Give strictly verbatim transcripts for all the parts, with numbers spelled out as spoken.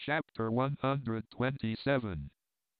Chapter one hundred twenty-seven.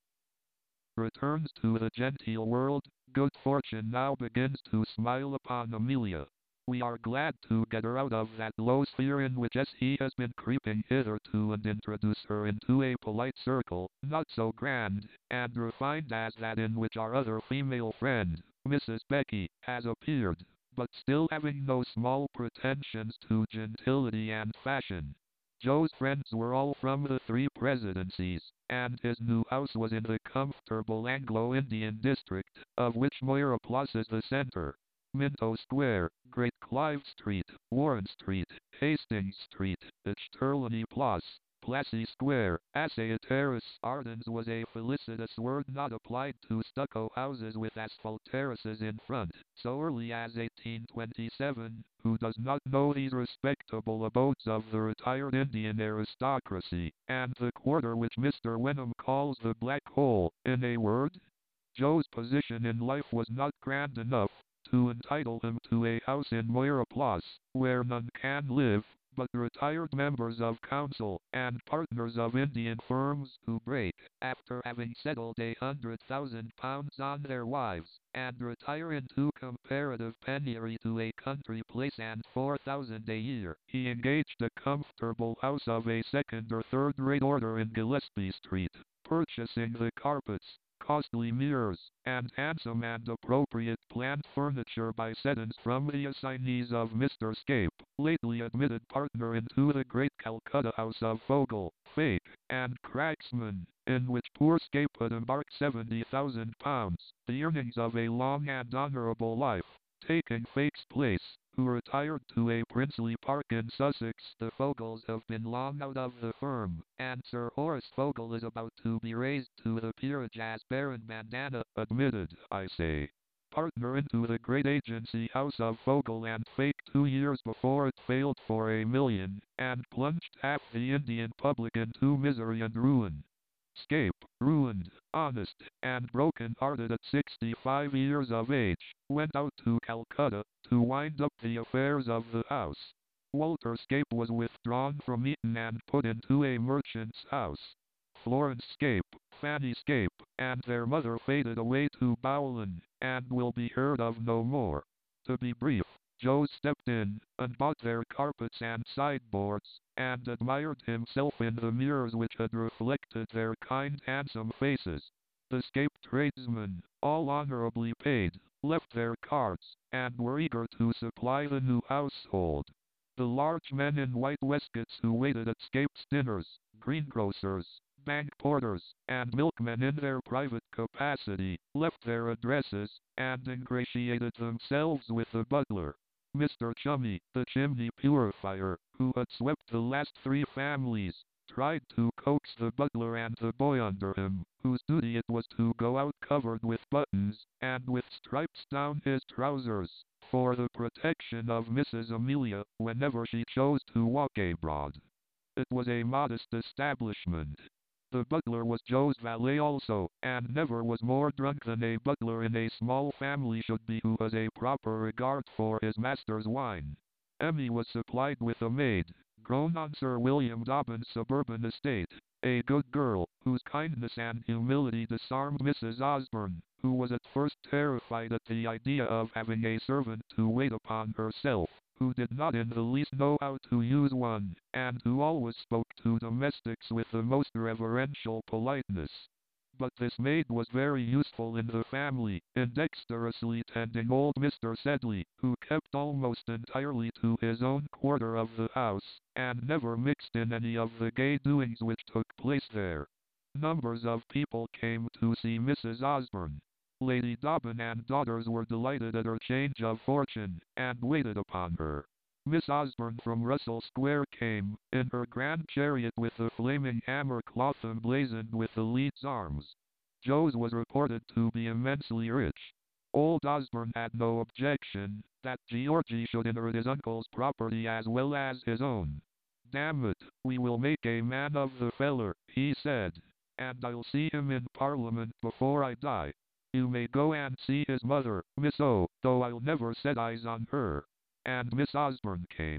Returns to the genteel world. Good fortune now begins to smile upon Amelia. We are glad to get her out of that low sphere in which he has been creeping hitherto and introduce her into a polite circle, not so grand and refined as that in which our other female friend, Missus Becky, has appeared, but still having no small pretensions to gentility and fashion. Joe's friends were all from the three presidencies, and his new house was in the comfortable Anglo-Indian district, of which Moira Place is the center. Minto Square, Great Clive Street, Warren Street, Hastings Street, Echterney Place, Plassey Square, Assay Terrace. Ardens was a felicitous word not applied to stucco houses with asphalt terraces in front, so early as eighteen twenty-seven. Who does not know these respectable abodes of the retired Indian aristocracy, and the quarter which Mister Wenham calls the Black Hole? In a word, Joe's position in life was not grand enough to entitle him to a house in Moira Place, where none can live but retired members of council and partners of Indian firms who break, after having settled a hundred thousand pounds on their wives, and retire into comparative penury to a country place and four thousand a year. He engaged a comfortable house of a second or third-rate order in Gillespie Street, purchasing the carpets, costly mirrors, and handsome and appropriate plant furniture by settings from the assignees of Mister Scape, lately admitted partner into the great Calcutta house of Fogel, Fake, and Cracksman, in which poor Scape had embarked seventy thousand pounds, the earnings of a long and honourable life, taking Fake's place, who retired to a princely park in Sussex. The Fogels have been long out of the firm, and Sir Horace Fogel is about to be raised to the peerage as Baron Bandana, admitted, I say, partner into the great agency house of Fogel and Fake two years before it failed for a million, and plunged half the Indian public into misery and ruin. Scape, ruined, honest, and broken-hearted at sixty-five years of age, went out to Calcutta to wind up the affairs of the house. Walter Scape was withdrawn from Eton and put into a merchant's house. Florence Scape, Fanny Scape, and their mother faded away to Bowlen, and will be heard of no more. To be brief, Joe stepped in, and bought their carpets and sideboards, and admired himself in the mirrors which had reflected their kind handsome faces. The Scape tradesmen, all honourably paid, left their cards, and were eager to supply the new household. The large men in white waistcoats who waited at Scape's dinners, greengrocers, bank porters, and milkmen in their private capacity, left their addresses, and ingratiated themselves with the butler, Mister Chummy, the chimney purifier, who had swept the last three families, tried to coax the butler and the boy under him, whose duty it was to go out covered with buttons, and with stripes down his trousers, for the protection of Missus Amelia, whenever she chose to walk abroad. It was a modest establishment. The butler was Joe's valet also, and never was more drunk than a butler in a small family should be who has a proper regard for his master's wine. Emmy was supplied with a maid, grown on Sir William Dobbin's suburban estate, a good girl, whose kindness and humility disarmed Missus Osborne, who was at first terrified at the idea of having a servant to wait upon herself, who did not in the least know how to use one, and who always spoke to domestics with the most reverential politeness. But this maid was very useful in the family, in dexterously tending old Mister Sedley, who kept almost entirely to his own quarter of the house, and never mixed in any of the gay doings which took place there. Numbers of people came to see Missus Osborne. Lady Dobbin and daughters were delighted at her change of fortune, and waited upon her. Miss Osborne from Russell Square came, in her grand chariot with the flaming hammer cloth emblazoned with the Leeds arms. Joe's was reported to be immensely rich. Old Osborne had no objection that Georgie should inherit his uncle's property as well as his own. "Damn it, we will make a man of the feller," he said, "and I'll see him in Parliament before I die. You may go and see his mother, Miss O, though I'll never set eyes on her." And Miss Osborne came.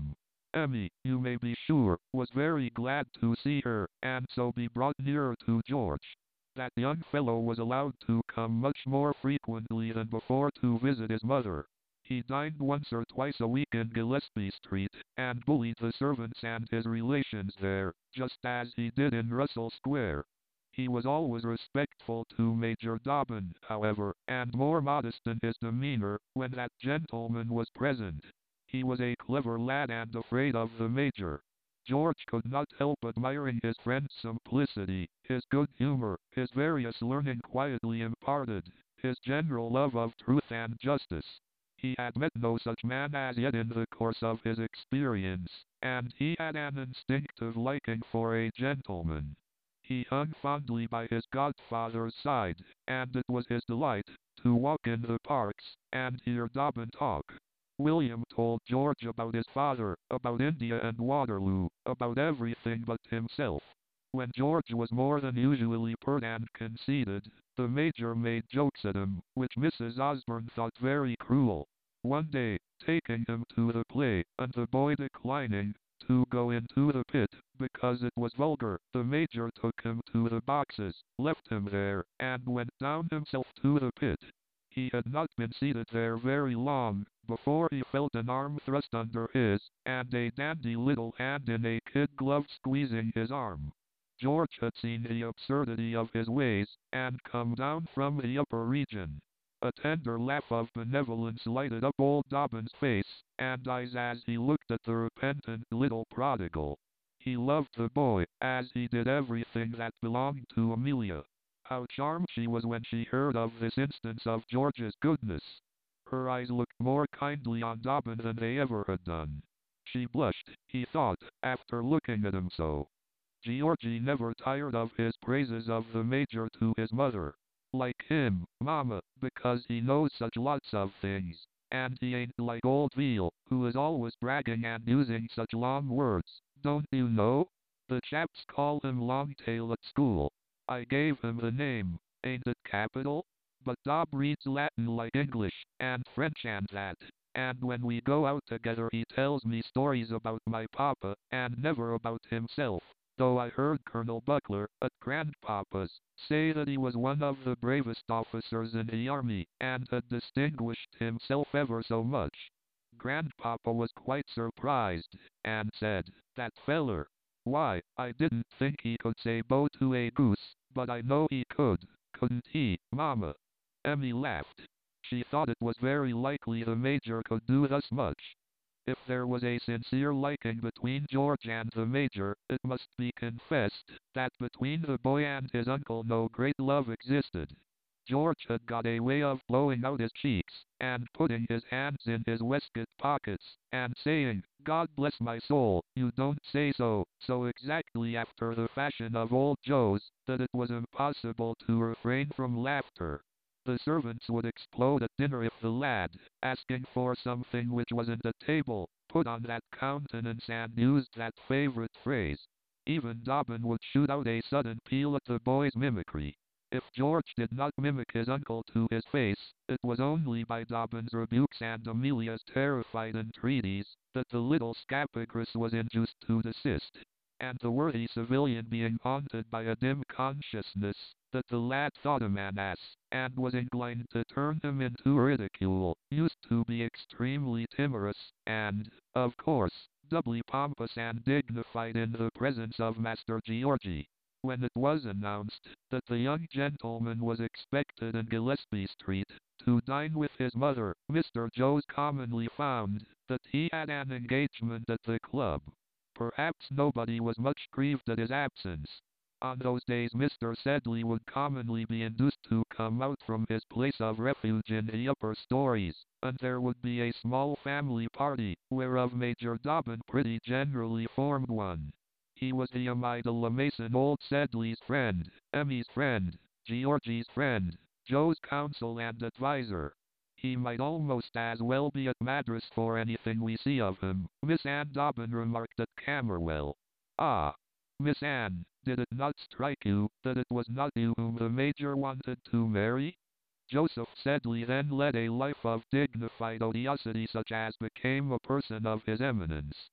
Emmy, you may be sure, was very glad to see her, and so be brought nearer to George. That young fellow was allowed to come much more frequently than before to visit his mother. He dined once or twice a week in Gillespie Street, and bullied the servants and his relations there, just as he did in Russell Square. He was always respectful to Major Dobbin, however, and more modest in his demeanor when that gentleman was present. He was a clever lad and afraid of the Major. George could not help admiring his friend's simplicity, his good humor, his various learning quietly imparted, his general love of truth and justice. He had met no such man as yet in the course of his experience, and he had an instinctive liking for a gentleman. He hung fondly by his godfather's side, and it was his delight to walk in the parks and hear Dobbin talk. William told George about his father, about India and Waterloo, about everything but himself. When George was more than usually pert and conceited, the Major made jokes at him, which Missus Osborne thought very cruel. One day, taking him to the play, and the boy declining to go into the pit, because it was vulgar, the Major took him to the boxes, left him there, and went down himself to the pit. He had not been seated there very long, before he felt an arm thrust under his, and a dandy little hand in a kid glove squeezing his arm. George had seen the absurdity of his ways, and come down from the upper region. A tender laugh of benevolence lighted up old Dobbin's face and eyes as he looked at the repentant little prodigal. He loved the boy, as he did everything that belonged to Amelia. How charmed she was when she heard of this instance of George's goodness. Her eyes looked more kindly on Dobbin than they ever had done. She blushed, he thought, after looking at him so. Georgie never tired of his praises of the Major to his mother. Like him, Mama, because he knows such lots of things. And he ain't like old Veal, who is always bragging and using such long words, don't you know? The chaps call him Longtail at school. I gave him the name, ain't it capital? But Dob reads Latin like English, and French and that. And when we go out together he tells me stories about my papa, and never about himself. Though I heard Colonel Buckler, at Grandpapa's, say that he was one of the bravest officers in the army, and had distinguished himself ever so much. Grandpapa was quite surprised, and said, that feller. Why, I didn't think he could say bo to a goose, but I know he could, couldn't he, Mama? Emmy laughed. She thought it was very likely the Major could do thus much. If there was a sincere liking between George and the Major, it must be confessed that between the boy and his uncle no great love existed. George had got a way of blowing out his cheeks, and putting his hands in his waistcoat pockets, and saying, God bless my soul, you don't say so, so exactly after the fashion of old Joe's, that it was impossible to refrain from laughter. The servants would explode at dinner if the lad, asking for something which wasn't at table, put on that countenance and used that favorite phrase. Even Dobbin would shoot out a sudden peal at the boy's mimicry. If George did not mimic his uncle to his face, it was only by Dobbin's rebukes and Amelia's terrified entreaties that the little scapegrace was induced to desist. And the worthy civilian being haunted by a dim consciousness that the lad thought him an ass, and was inclined to turn him into ridicule, used to be extremely timorous, and, of course, doubly pompous and dignified in the presence of Master Georgie. When it was announced that the young gentleman was expected in Gillespie Street to dine with his mother, Mister Jones commonly found that he had an engagement at the club. Perhaps nobody was much grieved at his absence. On those days Mister Sedley would commonly be induced to come out from his place of refuge in the upper stories, and there would be a small family party, whereof Major Dobbin pretty generally formed one. He was the Amidala Mason old Sedley's friend, Emmy's friend, Georgie's friend, Joe's counsel and advisor. He might almost as well be at Madras for anything we see of him, Miss Anne Dobbin remarked at Camberwell. Ah, Miss Anne, did it not strike you that it was not you whom the Major wanted to marry? Joseph Sedley then led a life of dignified odiosity such as became a person of his eminence.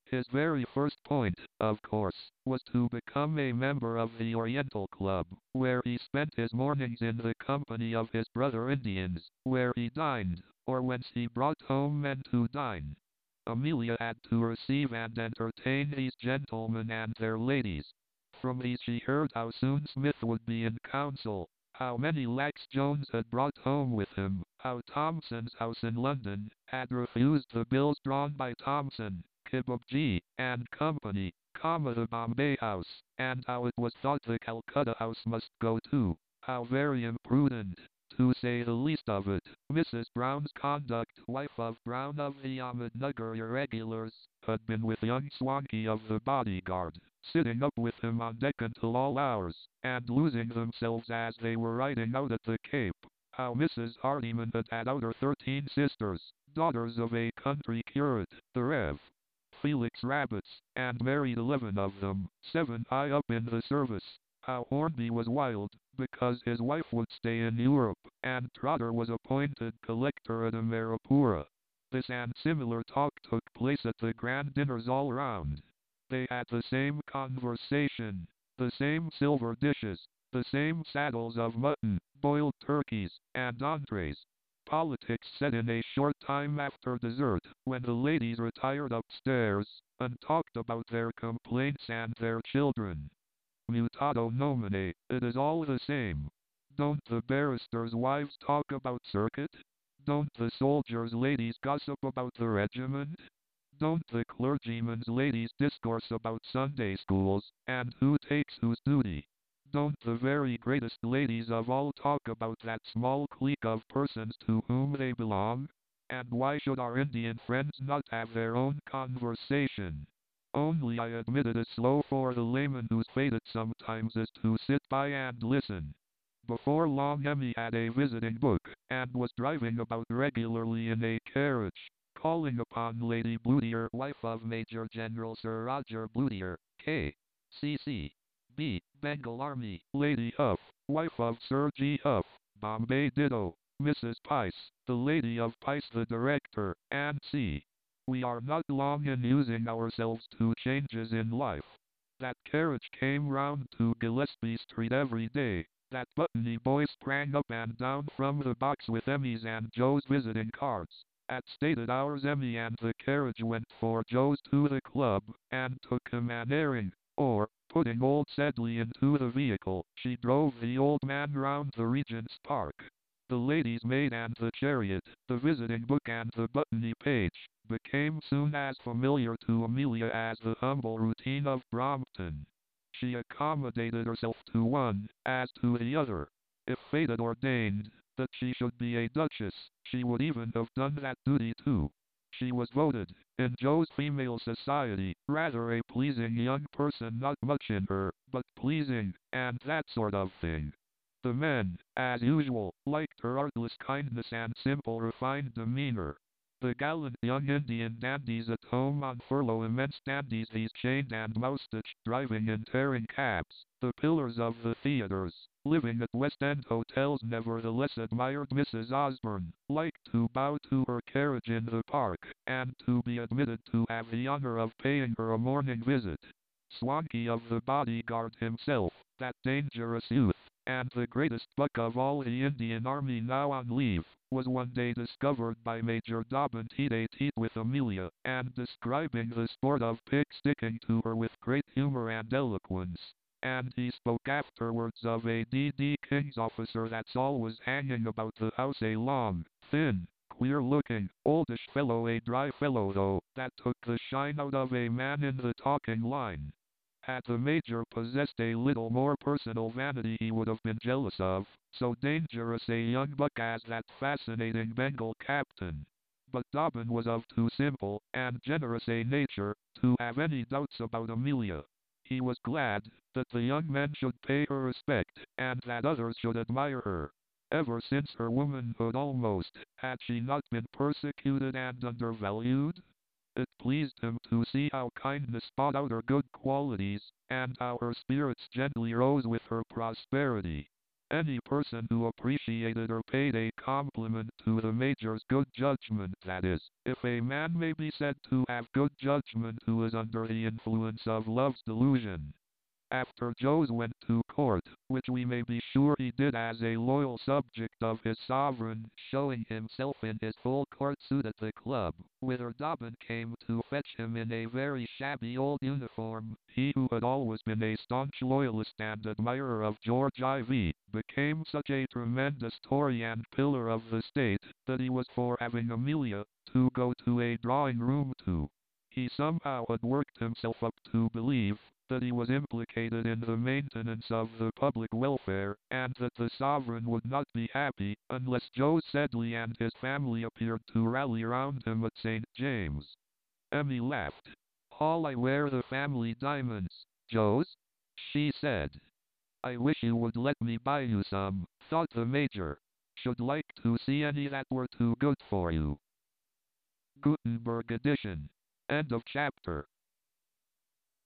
His very first point, of course, was to become a member of the Oriental Club, where he spent his mornings in the company of his brother Indians, where he dined, or whence he brought home men to dine. Amelia had to receive and entertain these gentlemen and their ladies. From these she heard how soon Smith would be in council, how many lakhs Jones had brought home with him, how Thomson's house in London had refused the bills drawn by Thomson, Kibobji, and Company, comma the Bombay House, and how it was thought the Calcutta House must go too. How very imprudent, to say the least of it, Missus Brown's conduct, wife of Brown of the Ahmednagar Irregulars, had been with young Swanky of the bodyguard, sitting up with him on deck until all hours, and losing themselves as they were riding out at the Cape. How Missus Hardyman had had out her thirteen sisters, daughters of a country curate, the Rev. Felix Rabbits, and married eleven of them, seven high up in the service. How Hornby was wild, because his wife would stay in Europe, and Trotter was appointed collector at Amarapura. This and similar talk took place at the grand dinners all round. They had the same conversation, the same silver dishes, the same saddles of mutton, boiled turkeys, and entrees. Politics set in a short time after dessert, when the ladies retired upstairs, and talked about their complaints and their children. Mutado nomine, it is all the same. Don't the barristers' wives talk about circuit? Don't the soldiers' ladies gossip about the regiment? Don't the clergymen's ladies discourse about Sunday schools, and who takes whose duty? Don't the very greatest ladies of all talk about that small clique of persons to whom they belong? And why should our Indian friends not have their own conversation? Only I admit it is slow for the layman whose fate it sometimes is to sit by and listen. Before long Emmy had a visiting book, and was driving about regularly in a carriage, calling upon Lady Bludier, wife of Major General Sir Roger Bludier, K. C C. B. Bengal Army, Lady Huff, wife of Sir G. Huff, Bombay ditto, Missus Pice, the Lady of Pice the director, and C. We are not long in using ourselves to changes in life. That carriage came round to Gillespie Street every day. That Buttony boy sprang up and down from the box with Emmy's and Joe's visiting cards. At stated hours Emmy and the carriage went for Joe's to the club, and took him an airing, or, putting old Sedley into the vehicle, she drove the old man round the Regent's Park. The lady's maid and the chariot, the visiting book and the Buttony page, became soon as familiar to Amelia as the humble routine of Brompton. She accommodated herself to one, as to the other. If fate had ordained that she should be a duchess, she would even have done that duty too. She was voted, in Joe's female society, rather a pleasing young person, not much in her, but pleasing, and that sort of thing. The men, as usual, liked her artless kindness and simple refined demeanor. The gallant young Indian dandies at home on furlough, immense dandies these, chained and moustached, driving in tearing cabs, the pillars of the theatres, living at West End hotels, nevertheless admired Missus Osborne, liked to bow to her carriage in the park, and to be admitted to have the honour of paying her a morning visit. Swanky of the bodyguard himself, that dangerous youth, and the greatest buck of all the Indian Army now on leave, was one day discovered by Major Dobbin teet-a-teet with Amelia, and describing the sport of pick-sticking to her with great humour and eloquence. And he spoke afterwards of a D D King's officer that's always hanging about the house, a long, thin, queer-looking, oldish fellow, a dry fellow though, that took the shine out of a man in the talking line. Had the Major possessed a little more personal vanity he would have been jealous of so dangerous a young buck as that fascinating Bengal captain. But Dobbin was of too simple and generous a nature to have any doubts about Amelia. He was glad that the young men should pay her respect, and that others should admire her. Ever since her womanhood almost, had she not been persecuted and undervalued? It pleased him to see how kindness brought out her good qualities, and how her spirits gently rose with her prosperity. Any person who appreciated or paid a compliment to the Major's good judgment, that is, if a man may be said to have good judgment who is under the influence of love's delusion. After Jos went to court, which we may be sure he did as a loyal subject of his sovereign, showing himself in his full court suit at the club, whither Dobbin came to fetch him in a very shabby old uniform, he who had always been a staunch loyalist and admirer of George the First, became such a tremendous Tory and pillar of the state, that he was for having Amelia to go to a drawing room to. He somehow had worked himself up to believe that he was implicated in the maintenance of the public welfare, and that the sovereign would not be happy unless Jos Sedley and his family appeared to rally round him at Saint James. Emmy laughed. "All I wear the family diamonds, Jos," she said. "I wish you would let me buy you some," thought the Major. "Should like to see any that were too good for you." Gutenberg edition. End of chapter.